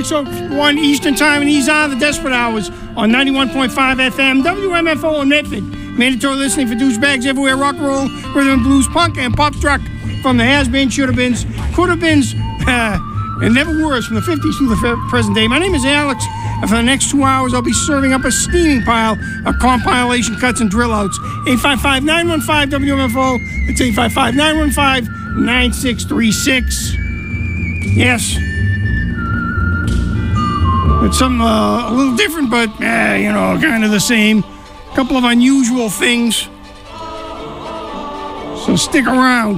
6:01 Eastern Time, and these are the Desperate Hours on 91.5 FM, WMFO in Medford. Mandatory listening for douchebags everywhere, rock and roll, rhythm and blues, punk, and pop truck from the has-been, should-have-beens, could-have-beens, and never worse from the 50s through the present day. My name is Alex, and for the next 2 hours, I'll be serving up a steaming pile of compilation cuts and drill-outs. 855-915-WMFO. It's 855-915-9636. Yes. It's something a little different, but, kind of the same. A couple of unusual things. So stick around.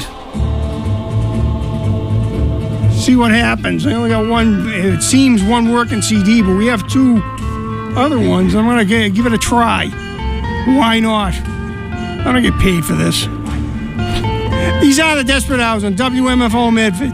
See what happens. I only got one, it seems, one working CD, but we have 2 other ones. I'm going to give it a try. Why not? I don't get paid for this. These are the Desperate Hours on WMFO Medford.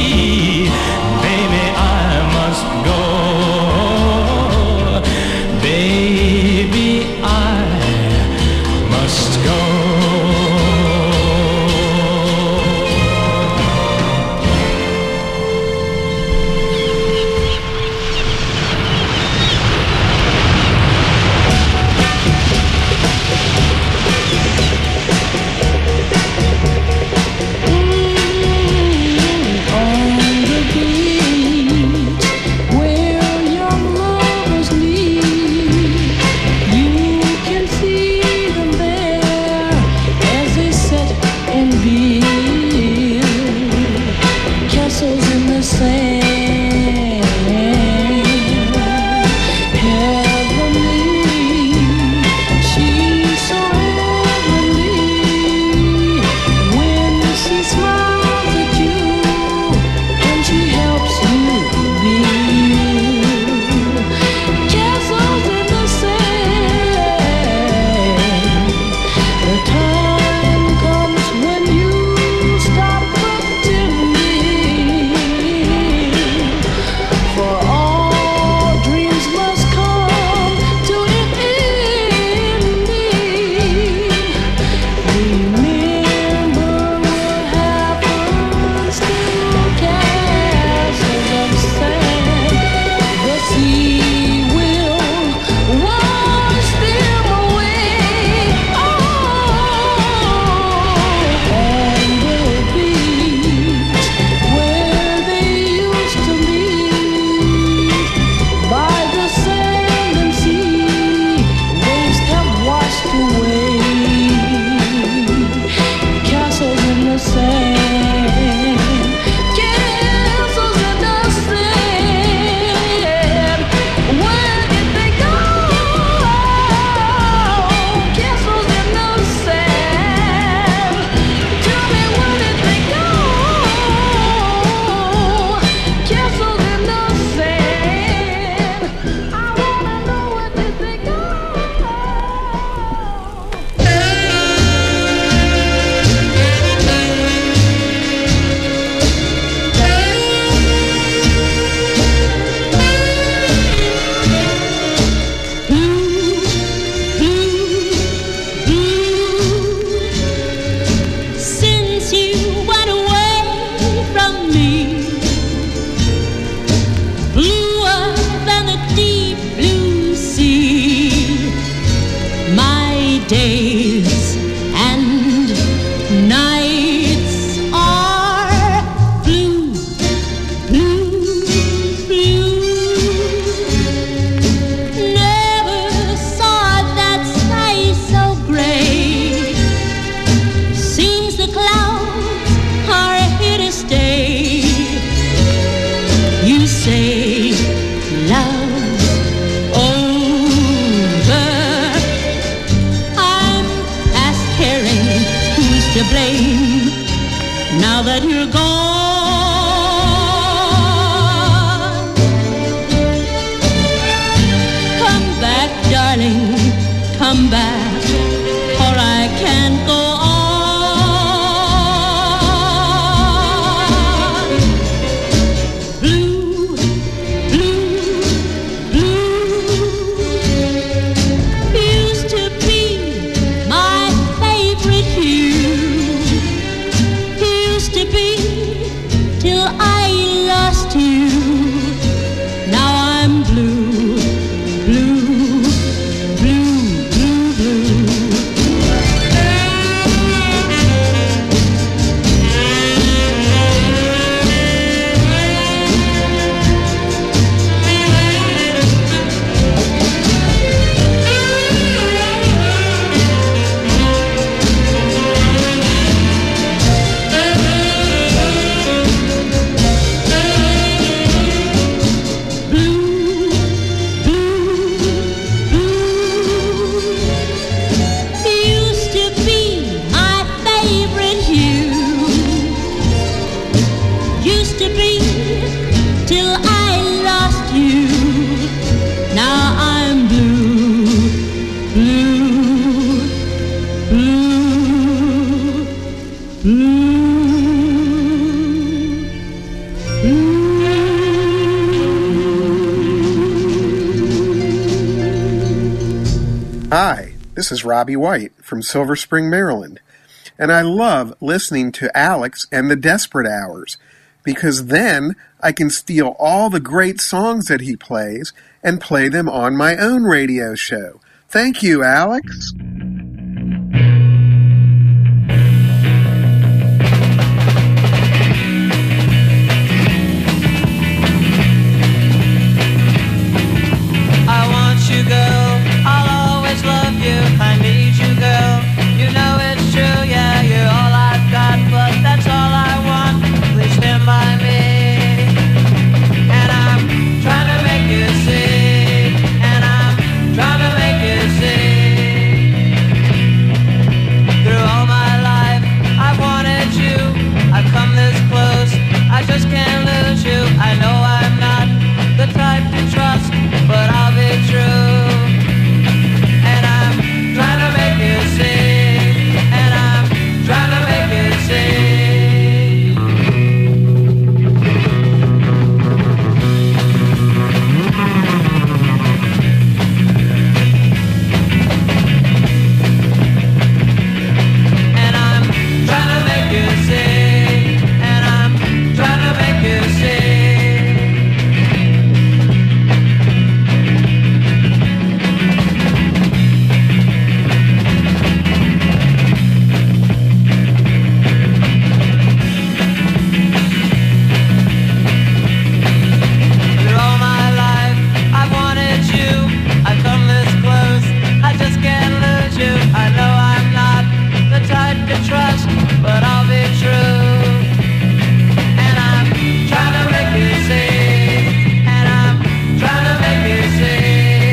Baby, say love over. I'm past caring who's to blame now that you're gone. Come back, darling, come back, or I can't go on. Hi, this is Robbie White from Silver Spring, Maryland, and I love listening to Alex and the Desperate Hours, because then I can steal all the great songs that he plays and play them on my own radio show. Thank you, Alex. I want you, girl. I'll always love you. I need you, girl. You know it's true, yeah. You're all I've got, but that's all I want. Please stand by me. And I'm trying to make you see. And I'm trying to make you see. Through all my life, I've wanted you. I've come this close. I just can't lose you. I know I'm not the type to trust, but I'll be true. And I'm trying to make you see. And I'm trying to make you see. And I'm trying to make you see. And I'm trying to make you see. Through all my life, I've wanted you. I've come this close. I just can't lose you. I know I'm not the type to trust, but I'll be true. And I'm trying to make you see. And I'm trying to make you see.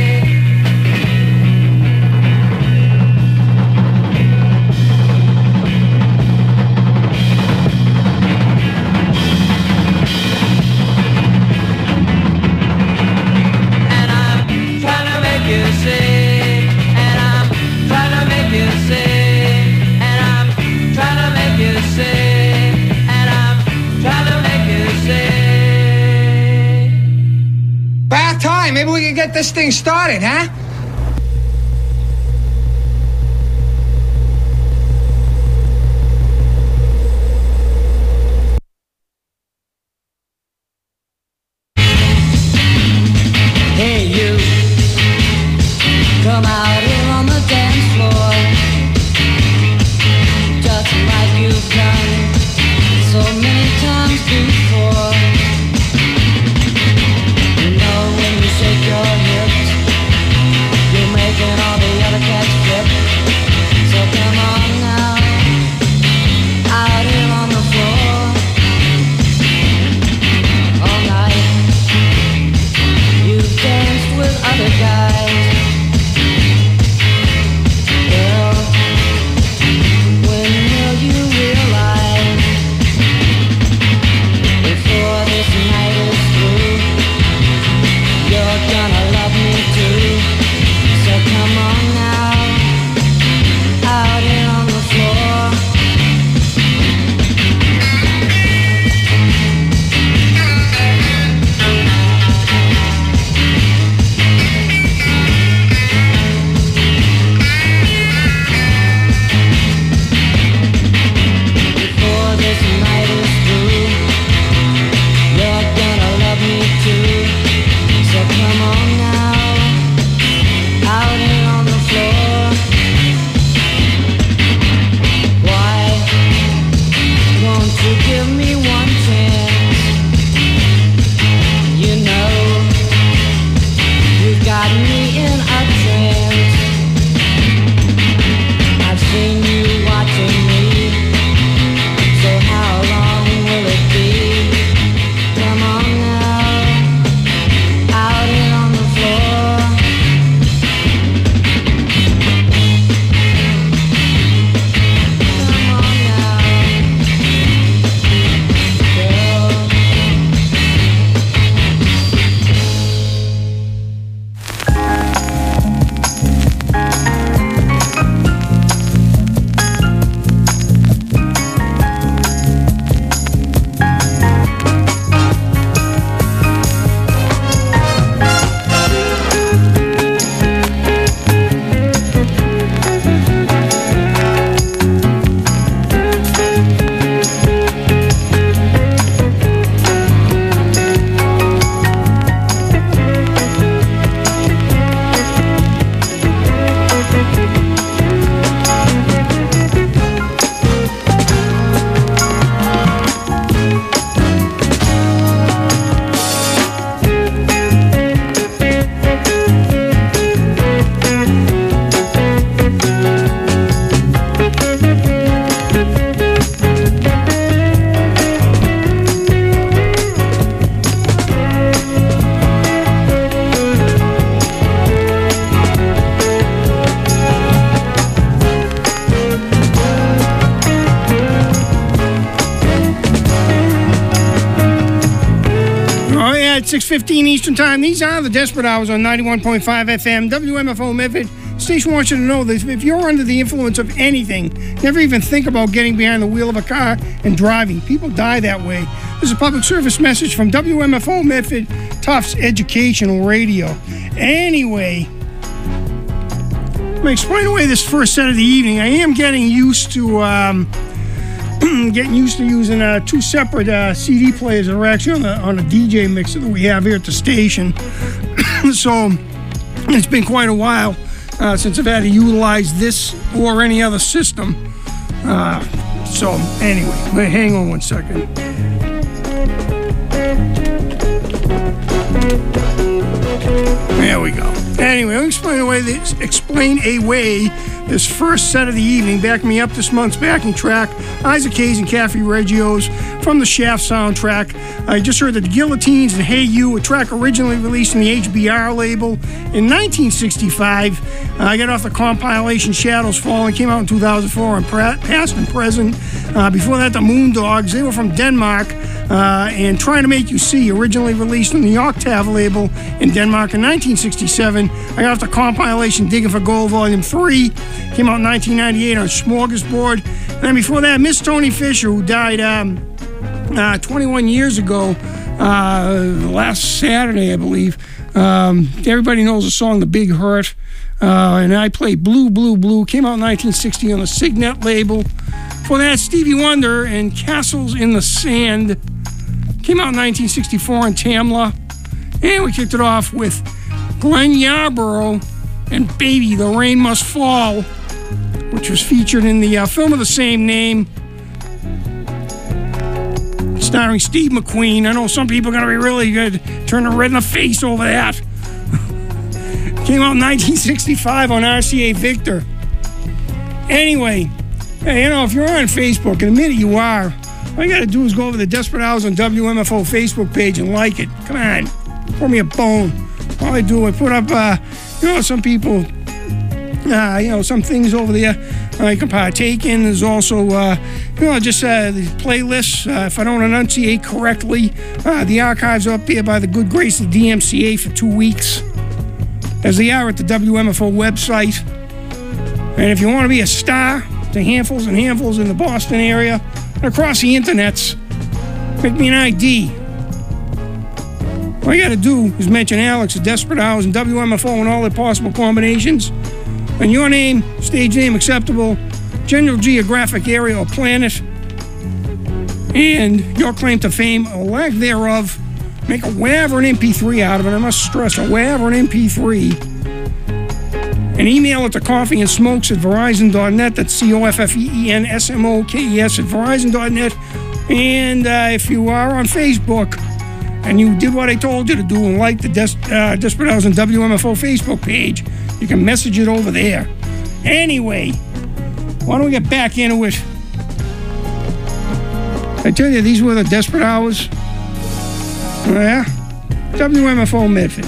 And I'm trying to make you see. And I'm trying to make you see. And I'm trying to make you see. And I'm trying to make you see. About time. Maybe we can get this thing started, huh? Hey you, come out here on the dance floor, just like you've done so many times before. You know when you shake your hips, Yeah, it's 6:15 Eastern Time. These are the Desperate Hours on 91.5 FM, WMFO Medford. Station wants you to know that if you're under the influence of anything, never even think about getting behind the wheel of a car and driving. People die that way. This is a public service message from WMFO Medford, Tufts Educational Radio. Anyway, I'm going to explain away this first set of the evening. I am getting used to using two separate CD players that are actually on a DJ mixer that we have here at the station. So it's been quite a while since I've had to utilize this or any other system. So anyway, hang on one second. There we go. Anyway, I'll explain away this first set of the evening. Backing me up this month's backing track, Isaac Hayes and Kathy Reggio's from the Shaft soundtrack. I just heard the Guillotines and Hey You, a track originally released on the HBR label in 1965. I got off the compilation Shadows Falling, came out in 2004 on Past and Present. Before that, the Moondogs, they were from Denmark. And Trying to Make You See, originally released on the Octave label in Denmark in 1967. I got off the compilation Digging for Gold Volume 3, came out in 1998 on Smorgasbord. And then before that, Miss Tony Fisher, who died 21 years ago, last Saturday, I believe. Everybody knows the song The Big Hurt. And I played Blue, Blue, Blue, came out in 1960 on the Signet label. Before that, Stevie Wonder and Castles in the Sand, came out in 1964 on Tamla. And we kicked it off with Glenn Yarborough and Baby, The Rain Must Fall, which was featured in the film of the same name, starring Steve McQueen. I know some people are going to be really good, turn red in the face over that. Came out in 1965 on RCA Victor. Anyway, hey, if you're on Facebook, and admit it you are, all you got to do is go over the Desperate Hours on WMFO Facebook page and like it. Come on, throw me a bone. All I do, I put up, some people, some things over there I can partake in. There's also, just the playlists. If I don't enunciate correctly, the archives are up there by the good grace of the DMCA for 2 weeks, as they are at the WMFO website. And if you want to be a star to handfuls and handfuls in the Boston area and across the internets, make me an ID. All you got to do is mention Alex, the Desperate Hours, and WMFO and all their possible combinations. And your name, stage name acceptable, general geographic area or planet, and your claim to fame or lack thereof. Make a wherever an MP3 out of it. I must stress, a wherever an MP3. And email it to coffeeandsmokes@verizon.net. That's COFFEENSMOKES@verizon.net. And if you are on Facebook and you did what I told you to do and like the Desperate Hours and WMFO Facebook page, you can message it over there. Anyway, why don't we get back into it? I tell you, these were the Desperate Hours. Yeah, WMFO Medford.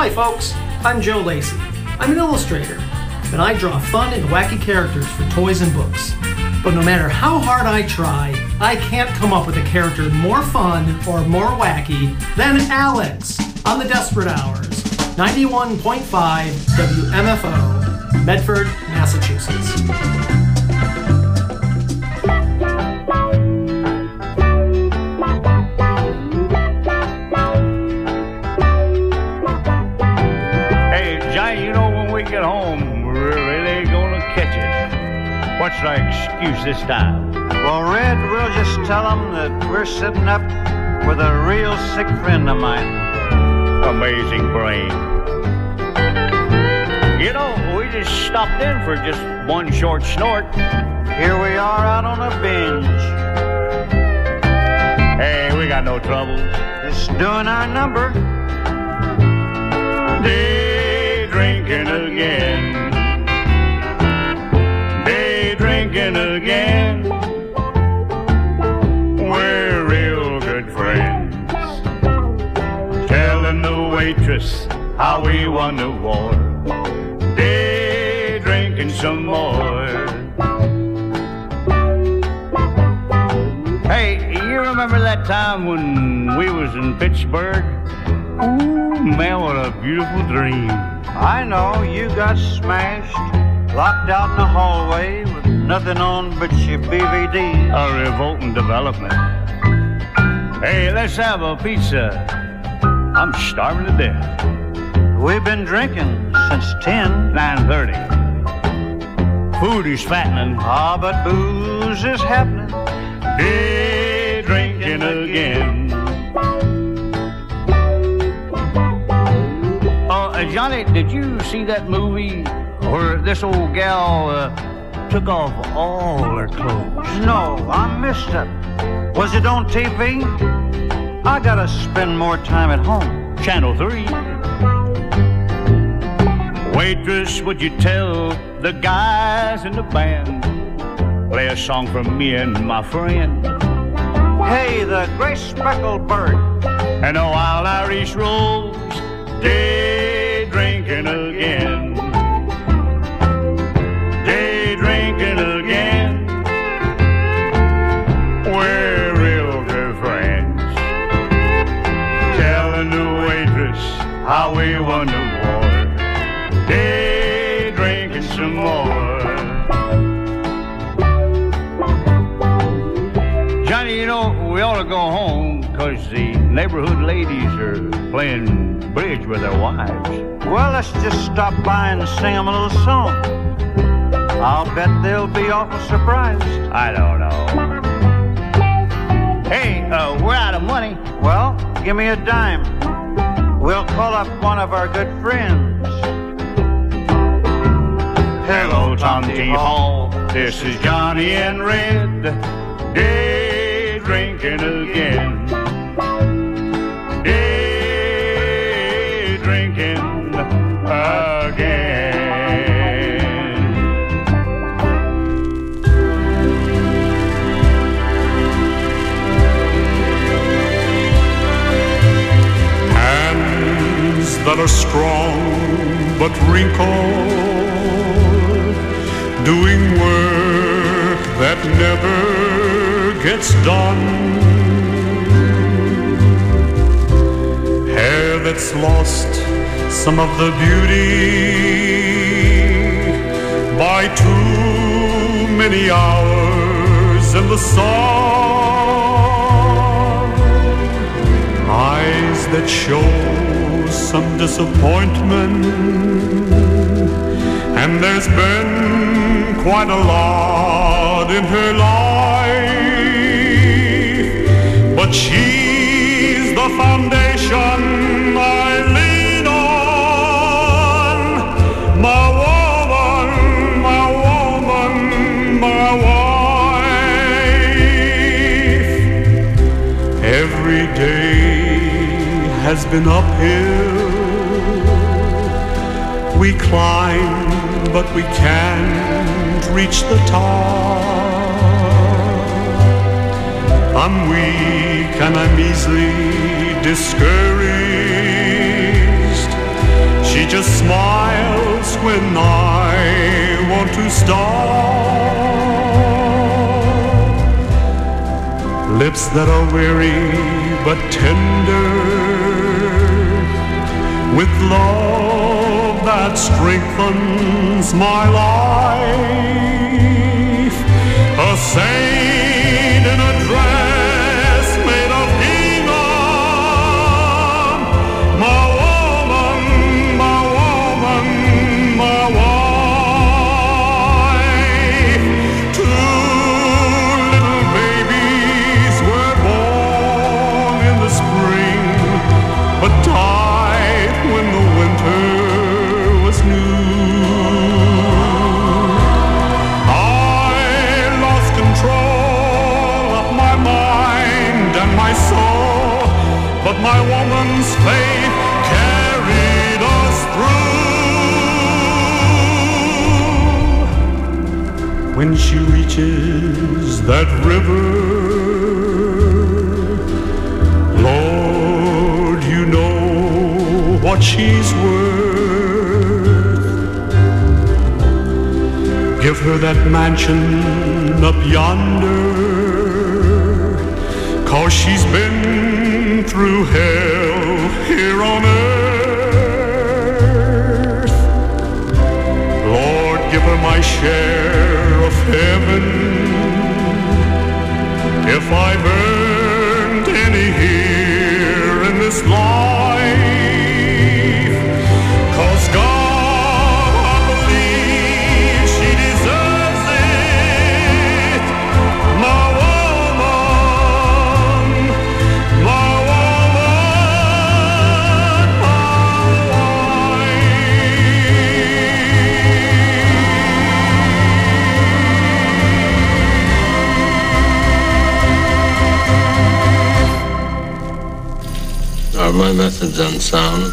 Hi folks, I'm Joe Lacey. I'm an illustrator, and I draw fun and wacky characters for toys and books. But no matter how hard I try, I can't come up with a character more fun or more wacky than Alex on the Desperate Hours. 91.5 WMFO, Medford, Massachusetts. Get home, we're really gonna catch it. What's our excuse this time? Well, Red, we'll just tell them that we're sitting up with a real sick friend of mine. Amazing brain. You know, we just stopped in for just one short snort. Here we are out on a binge. Hey, we got no troubles. Just doing our number. Drinking again, day drinking again. We're real good friends. Telling the waitress how we won the war. Day drinking some more. Hey, you remember that time when we was in Pittsburgh? Ooh, man, what a beautiful dream. I know, you got smashed, locked out in the hallway with nothing on but your BVD. A revolting development. Hey, let's have a pizza. I'm starving to death. We've been drinking since 9:30. Food is fattening. Ah, but booze is happening. Day drinking again. Johnny, did you see that movie where this old gal took off all her clothes? No, I missed it. Was it on TV? I gotta spend more time at home. Channel 3. Waitress, would you tell the guys in the band, play a song from me and my friend? Hey, the gray speckled bird. And a wild Irish rose. Day drinking again. Day drinking again. We're real good friends. Telling the waitress how we won the war. Day drinking some more. Johnny, you know, we ought to go home because the neighborhood ladies are playing bridge with their wives. Well, let's just stop by and sing them a little song. I'll bet they'll be awful surprised. I don't know. Hey, we're out of money. Well, give me a dime. We'll call up one of our good friends. Hello, Tom T. Hall. This is Johnny and Red. Day drinking again. That are strong but wrinkled, doing work that never gets done. Hair that's lost some of the beauty by too many hours in the sun. Eyes that show some disappointment, and there's been quite a lot in her life, but she's the foundation I lean on. My woman, my woman, my wife. Every day has been uphill. We climb, but we can't reach the top. I'm weak and I'm easily discouraged, just smiles when I want to stall. Lips that are weary but tender, with love that strengthens my life. A saint in a dress made of gingham, my woman, my woman, my wife. Two little babies were born in the spring, but died when the winter was new. I lost control of my mind and my soul, but my woman's faith carried us through. When she reaches that river, Lord, you know what she's worth. Give her that mansion up yonder, 'cause she's been through hell here on earth. Lord, give her my share of heaven, if I've earned any here in this life. 'Cause God, I believe she deserves it. My woman, my woman, my wife. Are my methods unsound?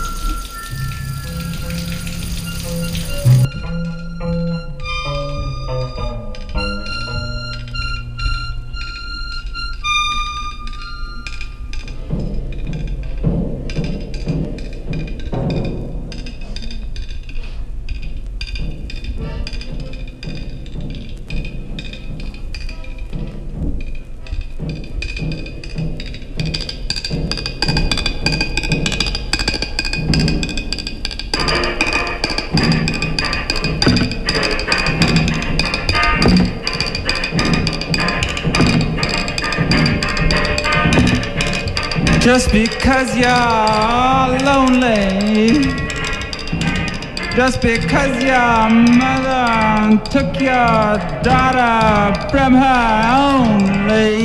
Just because you're lonely, just because your mother took your daughter from her only,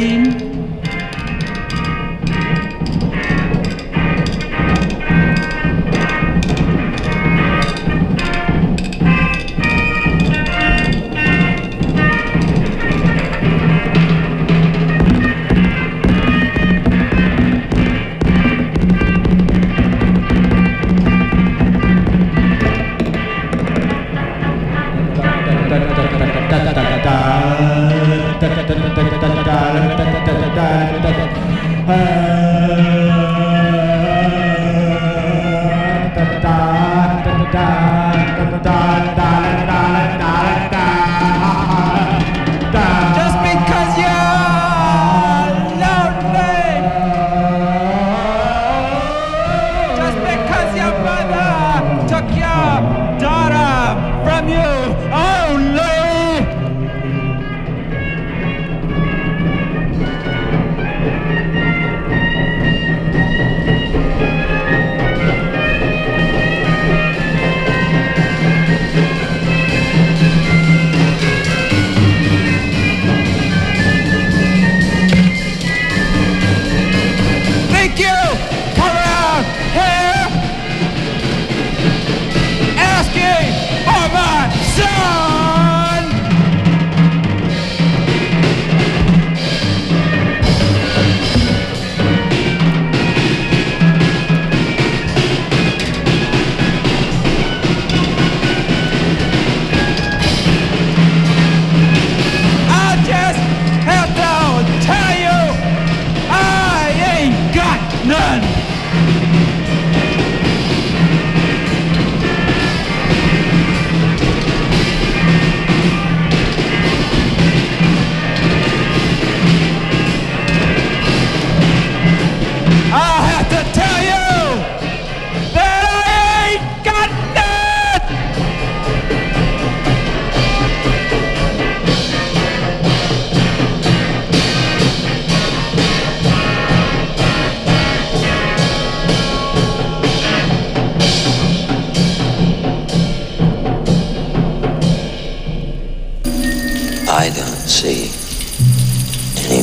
da da da da da da da da da da da da da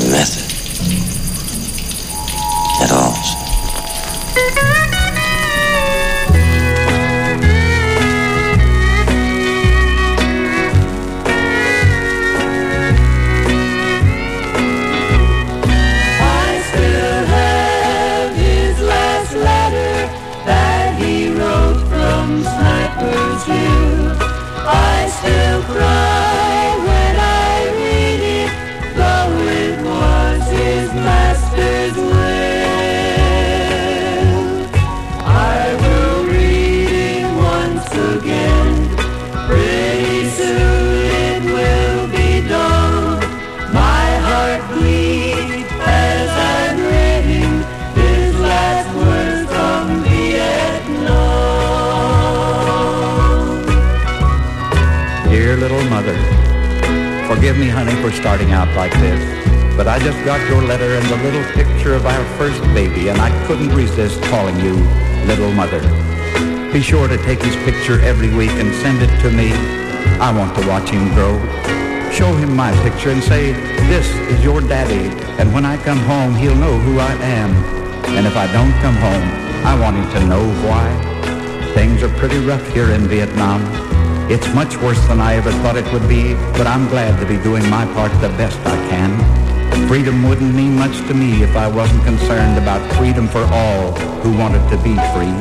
method at all. Forgive me, honey, for starting out like this, but I just got your letter and the little picture of our first baby, and I couldn't resist calling you Little Mother. Be sure to take his picture every week and send it to me. I want to watch him grow. Show him my picture and say, this is your daddy, and when I come home, he'll know who I am. And if I don't come home, I want him to know why. Things are pretty rough here in Vietnam. It's much worse than I ever thought it would be, but I'm glad to be doing my part the best I can. Freedom wouldn't mean much to me if I wasn't concerned about freedom for all who wanted to be free.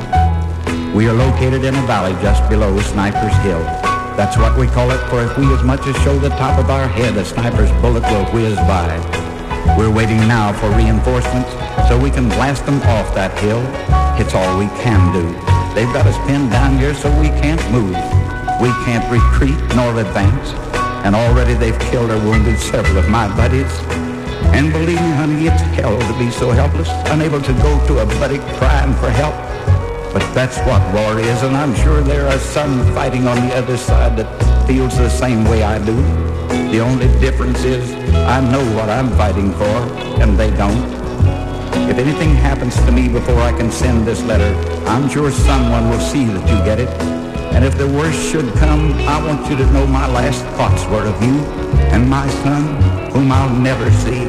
We are located in a valley just below Sniper's Hill. That's what we call it, for if we as much as show the top of our head, a sniper's bullet will whiz by. We're waiting now for reinforcements so we can blast them off that hill. It's all we can do. They've got us pinned down here so we can't move. We can't retreat nor advance, and already they've killed or wounded several of my buddies. And believe me, honey, it's hell to be so helpless, unable to go to a buddy crying for help. But that's what war is, and I'm sure there are some fighting on the other side that feels the same way I do. The only difference is I know what I'm fighting for, and they don't. If anything happens to me before I can send this letter, I'm sure someone will see that you get it. And if the worst should come, I want you to know my last thoughts were of you and my son, whom I'll never see.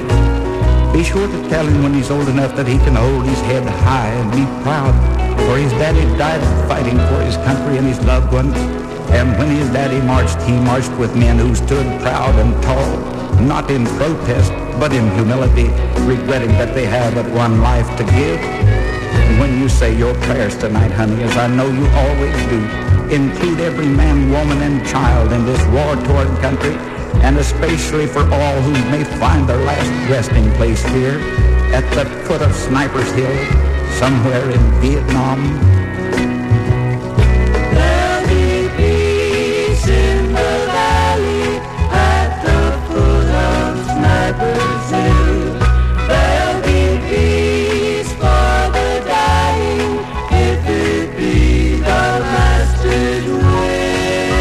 Be sure to tell him when he's old enough that he can hold his head high and be proud, for his daddy died fighting for his country and his loved ones. And when his daddy marched, he marched with men who stood proud and tall, not in protest, but in humility, regretting that they have but one life to give. And when you say your prayers tonight, honey, as I know you always do, include every man, woman, and child in this war-torn country, and especially for all who may find their last resting place here at the foot of Sniper's Hill, somewhere in Vietnam. There'll be peace in the valley at the foot of Sniper's Hill. There'll be peace for the dying if it be the master's will.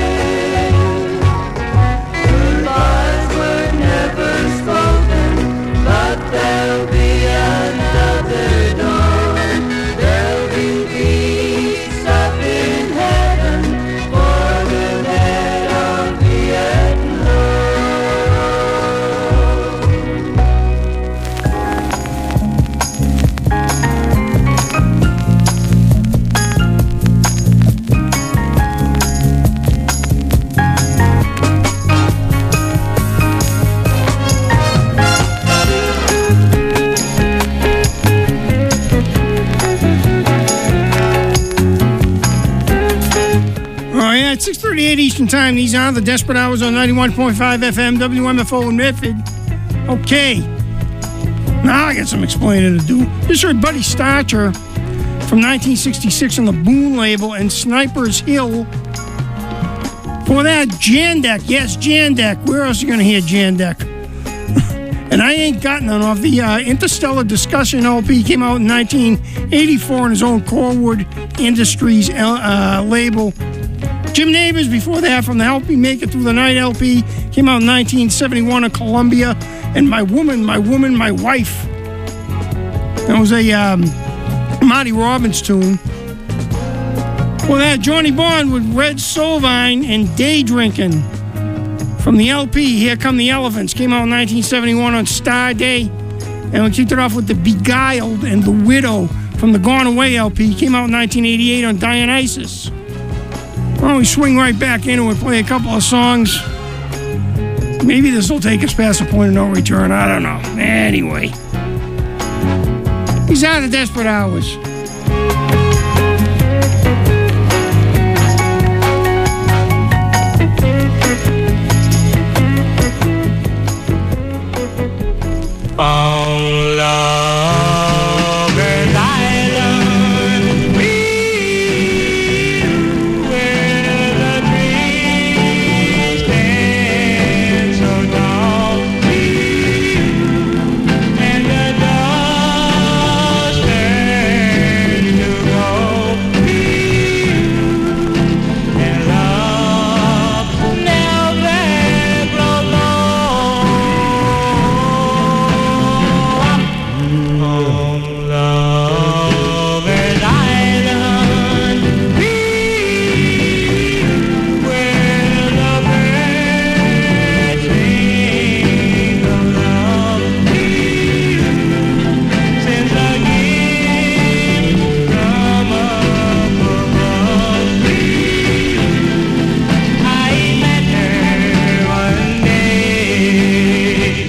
Goodbyes were never spoken, but there'll be another dawn. There'll be peace up in heaven for the dead of Vietnam. Oh, yeah, it's 6:38 Eastern Time. These are the Desperate Hours on 91.5 FM, WMFO in Medford. Okay. Now I got some explaining to do. Just heard Buddy Starcher from 1966 on the Boone label and Sniper's Hill. For that, Jandek. Yes, Jandek. Where else are you going to hear Jandek? And I ain't got none off the Interstellar Discussion LP. Came out in 1984 on his own Corwood Industries label. Jim Neighbors before that from the Help Me Make It Through the Night LP. Came out in 1971 on Columbia. And My Woman, My Wife. That was a Marty Robbins tune. Well, that Johnny Bond with Red Solvine and Day Drinking from From the LP, Here Come the Elephants, came out in 1971 on Star Day. And we kicked it off with The Beguiled and The Widow from the Gone Away LP, came out in 1988 on Dionysus. Why don't we swing right back into it, play a couple of songs. Maybe this will take us past the point of no return, I don't know. Anyway. These are the Desperate Hours. On Lover's Island, we where the trees stand so tall, and the dust turns to gold, and love never grows old. On Lover's Island, be where the birds sing of love, since the gifts come up above. I met her one day,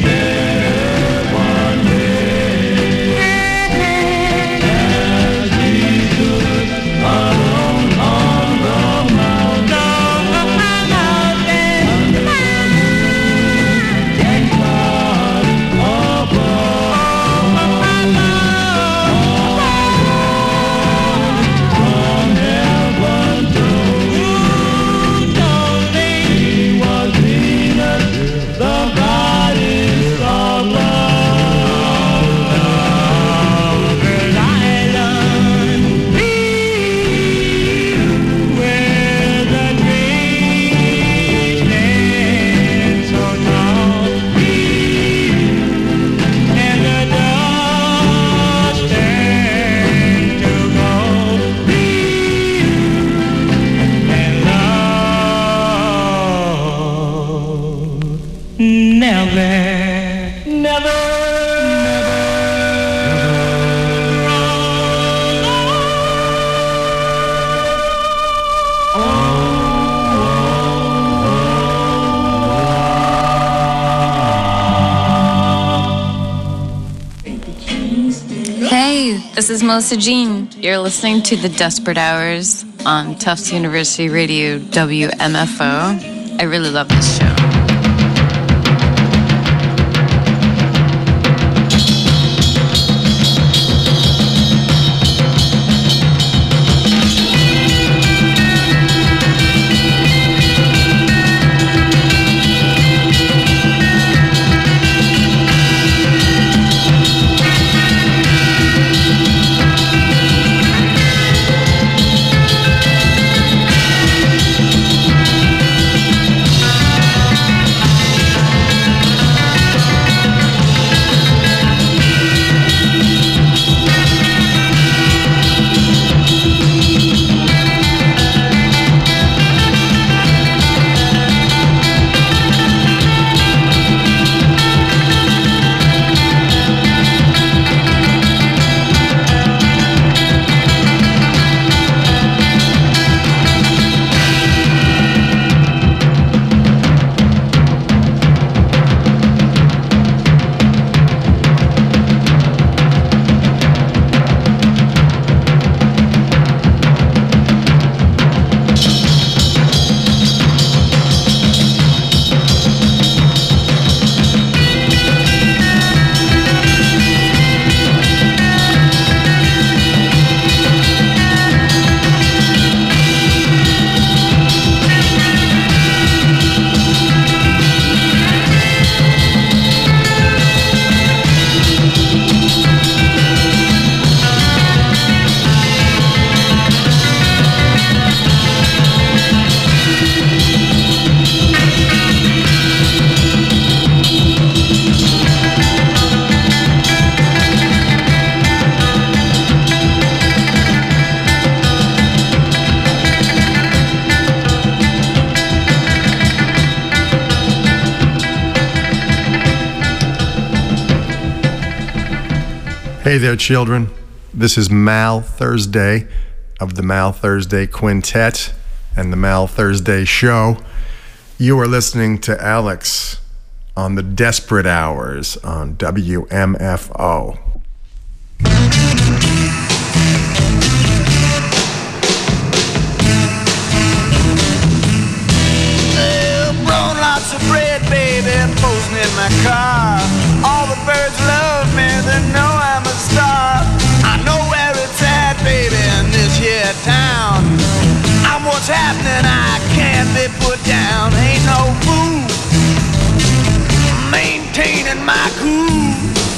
Hey, this is Melissa Jean. You're listening to The Desperate Hours on Tufts University Radio WMFO. I really love this show. Hey there, children. This is Mal Thursday of the Mal Thursday Quintet and the Mal Thursday Show. You are listening to Alex on the Desperate Hours on WMFO. Brown lots of bread, baby, posing in my car. All the birds love me, they know I'm a star. I know where it's at, baby, in this here town. I'm what's happening, I can't be put down. Ain't no fool maintaining my cool.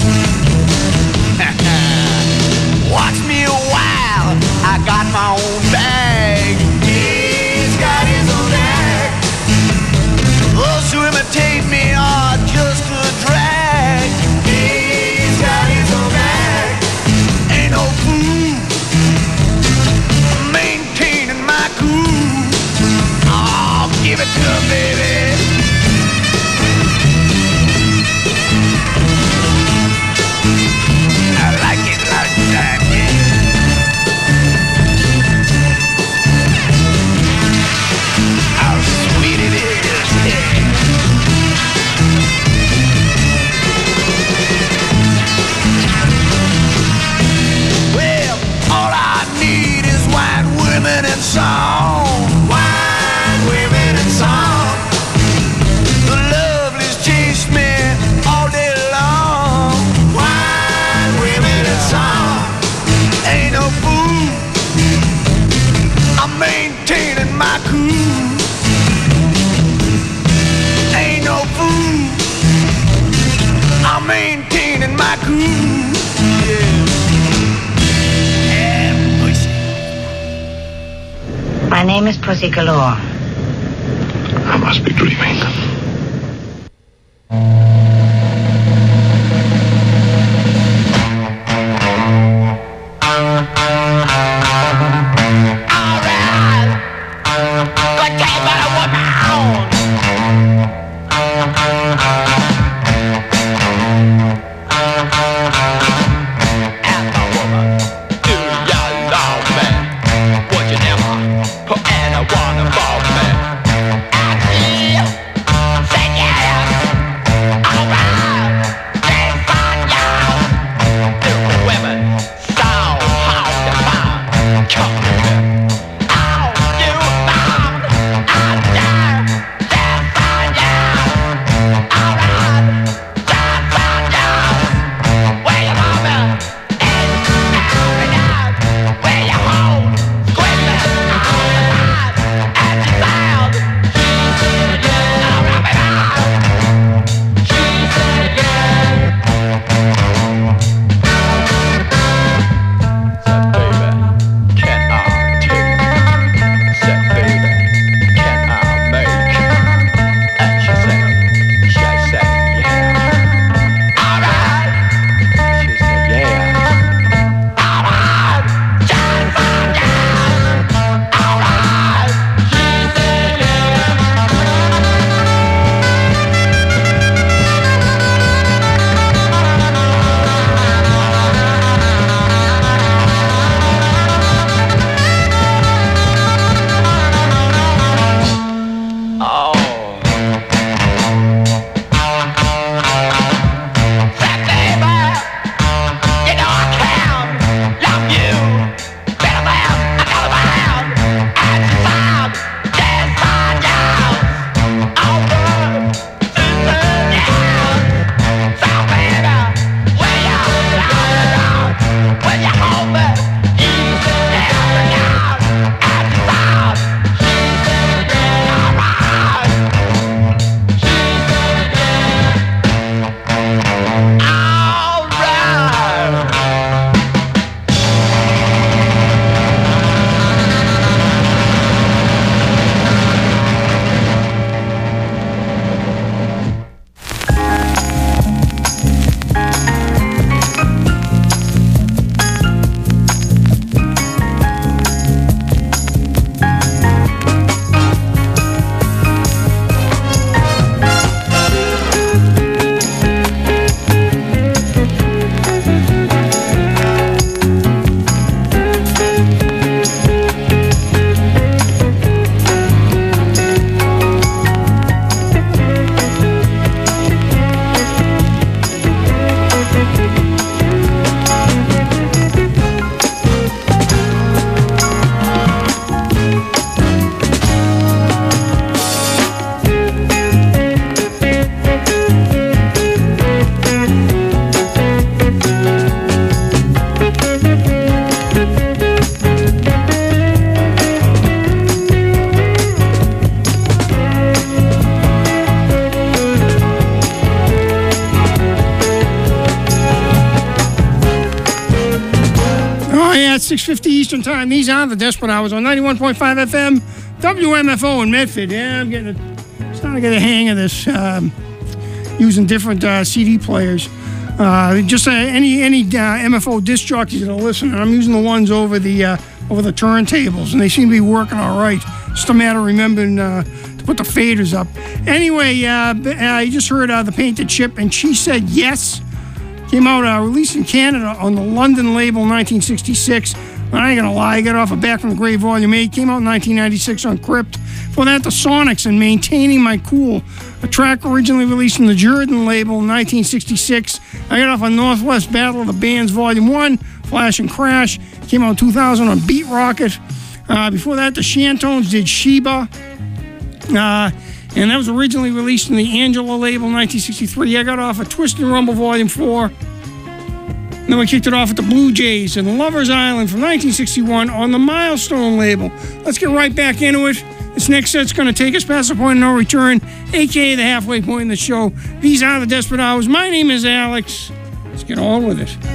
Watch me a while, I got my own bag. He's got his own bag. Those who imitate me are just a drag. He's got his own bag. Ain't no fool maintaining my cool. Oh, give it to him, baby. I like it like that, yeah. How sweet it is, yeah. Well, all I need is wine, women, and song. Wine, women, and song. The lovelies chase me all day long. Wine, women, and song. Ain't no fool, I'm maintaining my cool. Ain't no fool, I'm maintaining my cool. Yeah. And pussy. My name is Pussy Galore. I must be dreaming. yeah, it's 6:50 Eastern Time. These are the Desperate Hours on 91.5 FM, WMFO in Medford. Yeah, I'm starting to get a hang of this, using different CD players. Just any MFO disc jockeys that are listening, I'm using the ones over the turntables, and they seem to be working all right. Just a matter of remembering to put the faders up. Anyway, you just heard The Painted Ship, and She Said Yes. Came out, released in Canada on the London label 1966. I ain't gonna lie, I got off of Back from the Grave Volume 8. Came out in 1996 on Crypt. For that, the Sonics and Maintaining My Cool, a track originally released from the Jordan label in 1966. I got off on Northwest Battle of the Bands Volume 1, Flash and Crash. Came out in 2000 on Beat Rocket. Before that, the Shantones did Sheba. And that was originally released in the Angela label 1963. I got off at Twist and Rumble Volume 4. And then we kicked it off at the Blue Jays and Lover's Island from 1961 on the Milestone label. Let's get right back into it. This next set's going to take us past the point of no return, a.k.a. the halfway point in the show. These are the Desperate Hours. My name is Alex. Let's get on with it.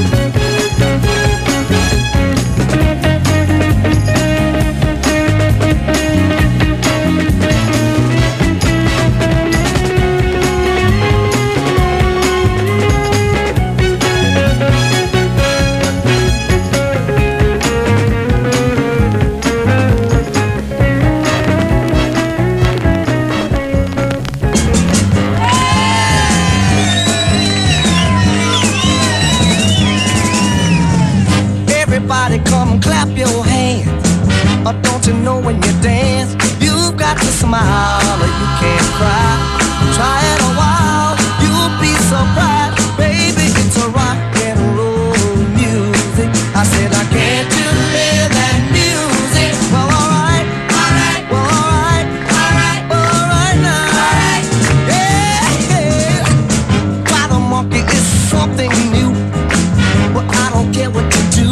Come clap your hands, or don't you know when you dance, you've got to smile or you can't cry. Try it a while, you'll be surprised, baby, it's a rock and roll music. I said I can't do that music. Well, alright, alright, well, alright, alright, alright now. Alright. Yeah, yeah. Try the monkey is something new, but I don't care what you do.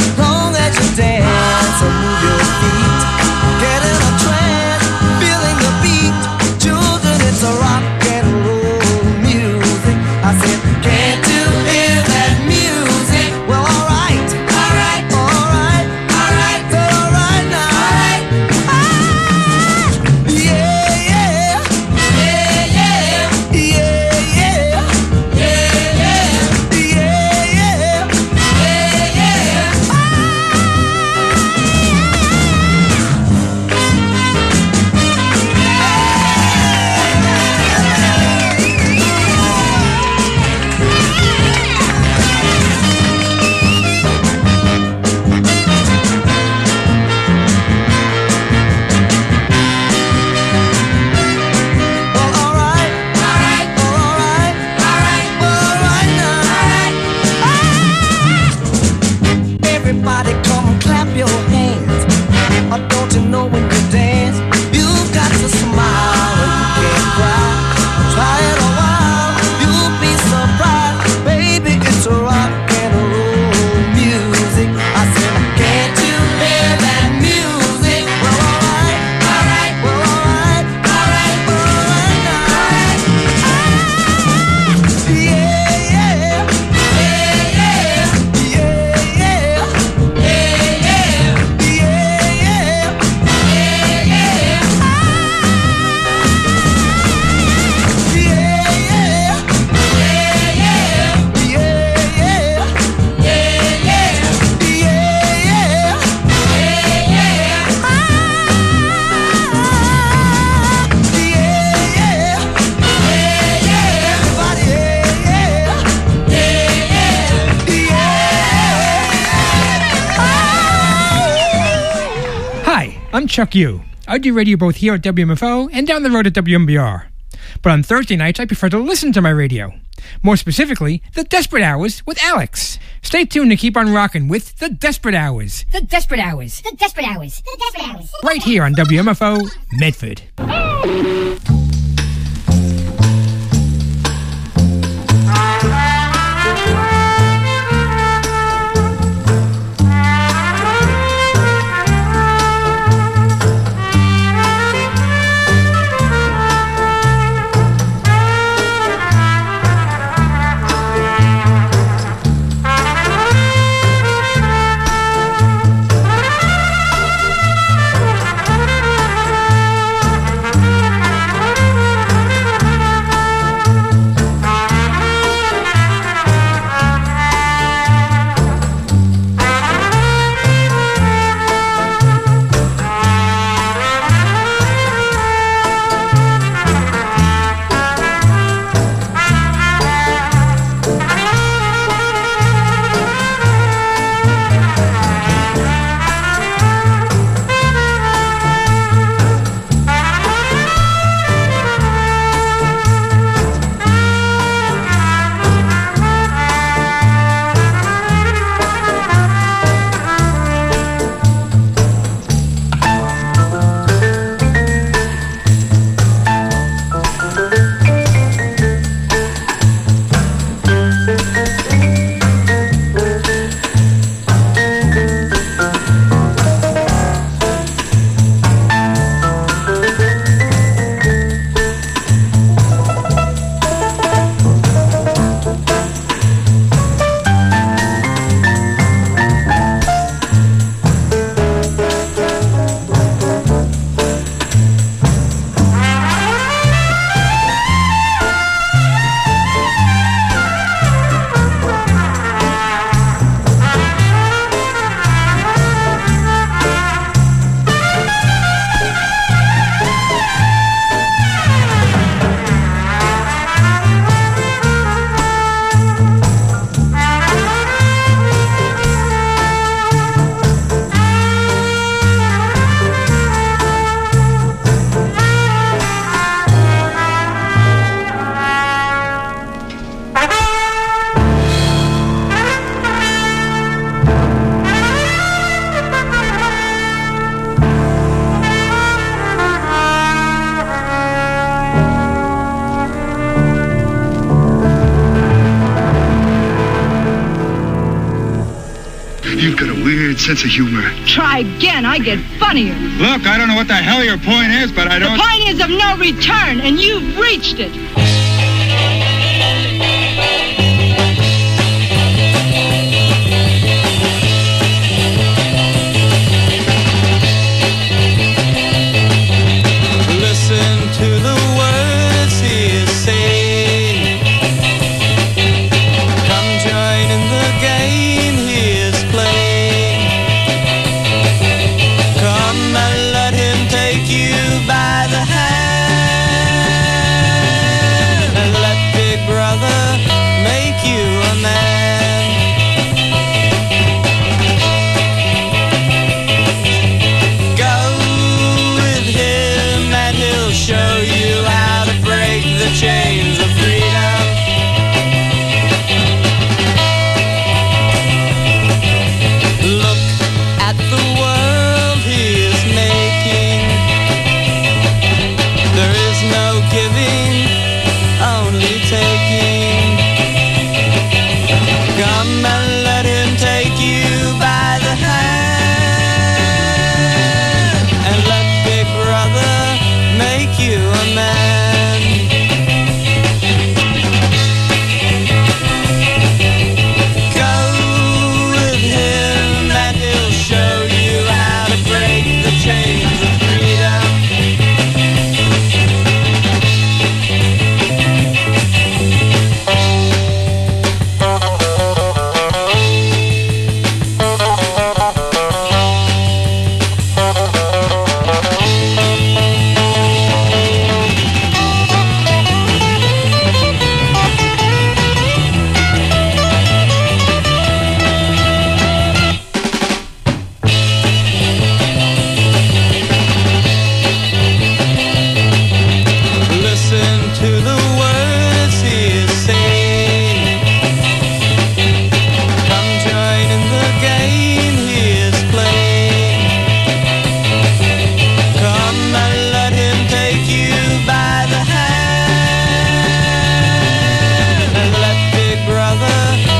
Dance and move your feet, get in a trance, feeling the beat. Children, it's a rock and roll music. I said, can't you hear that music? Well, alright, alright, alright, alright, alright now. Alright. Ah, yeah, yeah, yeah, yeah, yeah, yeah, yeah, yeah, yeah, yeah, yeah. Everybody come clap your hands, or don't you know when you dance, you've got to smile or you can't cry. Try it a while, you'll be surprised, baby, it's a rock and roll music. I said, can't you hear that music? Well, alright, alright, well, alright, alright, alright now. Alright. Yeah, yeah, yeah, yeah, yeah, I'm Chuck Yu. I do radio both here at WMFO and down the road at WMBR. But on Thursday nights, I prefer to listen to my radio. More specifically, The Desperate Hours with Alex. Stay tuned to keep on rocking with The Desperate Hours. The Desperate Hours. The Desperate Hours. The Desperate Hours. Right here on WMFO Medford. You've got a weird sense of humor. Try again, I get funnier. Look, I don't know what the hell your point is, but I don't... The point is of no return, and you've reached it.